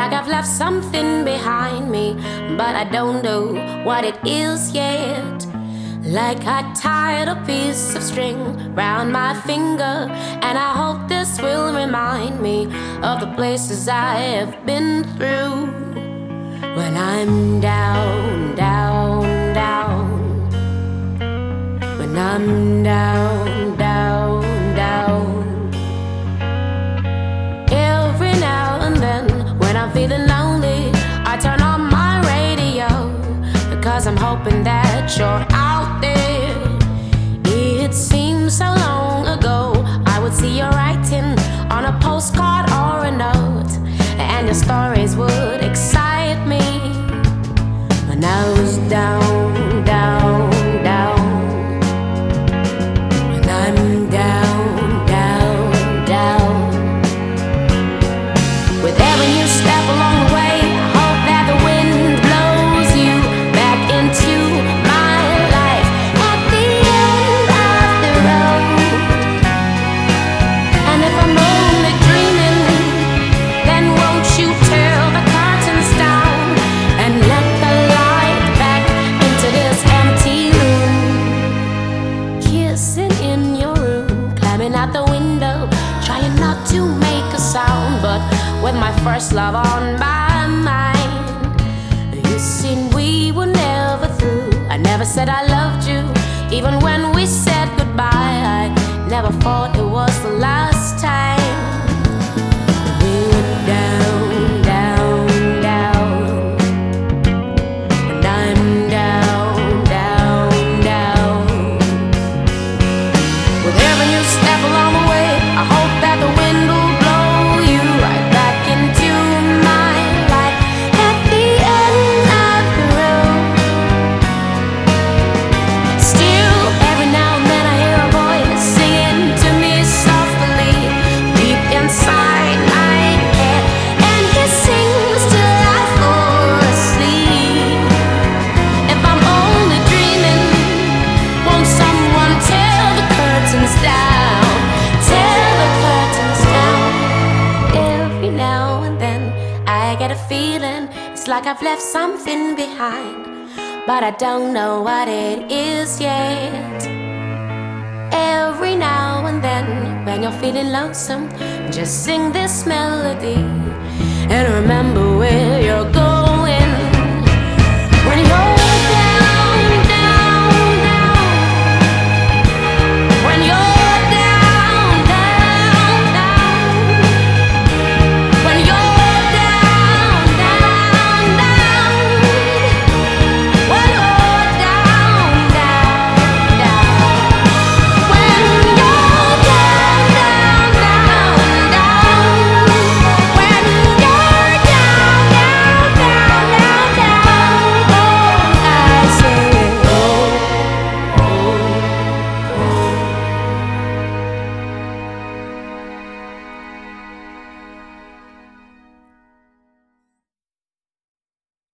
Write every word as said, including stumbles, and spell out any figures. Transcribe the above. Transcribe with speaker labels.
Speaker 1: like I've left something behind me, but I don't know what it is yet. Like I tied a piece of string round my finger, and I hope this will remind me of the places I have been through. When I'm down, down, down. When I'm down, down, down. Every now and then, when I'm feeling lonely, I turn on my radio, because I'm hoping that you're out there. It seems so long ago I would see your writing on a postcard or a note, and your stories would excite me. When I was down, down, down. When I'm down, down, down. With every new step along the way, I hope that the wind blows you back into my life at the end of the road. And if I'm only dreaming, then won't you tear the curtains down and let the light back into this empty room? Kissing in your room, climbing out the window, trying not to make a sound, but with my first love on my mind. You see, we were never through. I never said I loved you, even when we said goodbye. I never thought it was the last time. We were down, down, down. And I'm down, down, down. With every new step along the way, I hope that the wind will blow you right back into my life at the end of the road. Still, every now and then I hear a voice singing to me softly, deep inside my head, and he sings till I fall asleep. If I'm only dreaming, won't someone tear the curtains down? Tear the curtains down. Every now and then I get a feeling it's like I've left something behind, but I don't know what it is yet. Every now and then, when you're feeling lonesome, just sing this melody and remember where you're going.